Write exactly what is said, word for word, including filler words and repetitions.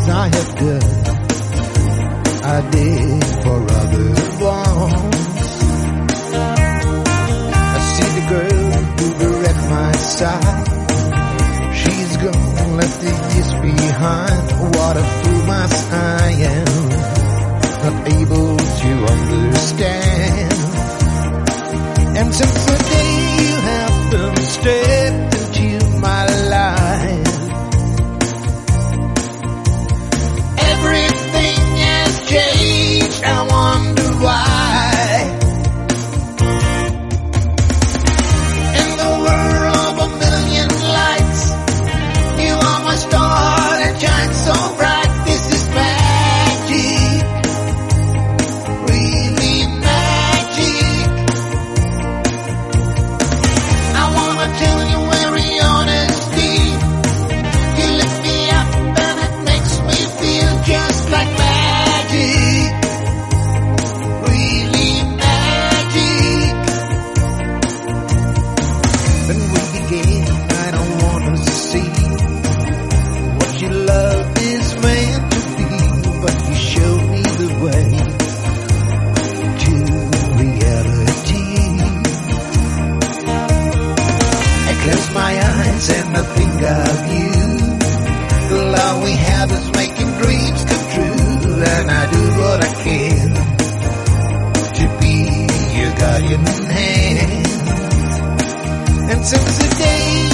I have done, I did for others once. I see the girl who were at my side. She's gone, left the years behind. What a fool must I am, not able to understand. And since the day you have been stepped into my life, everything has changed. I wonder why. In the world of a million lights, you are my star that shines so bright. This is magic, really magic. I wanna tell you very honestly, you lift me up and it makes me feel just like magic, really magic. When we began, I don't wanna see what your love is meant to be, but you showed me the way to reality. I close my eyes and I think of you. The love we have is making dreams come true, and I do what I can to be your guardian hand. And since the day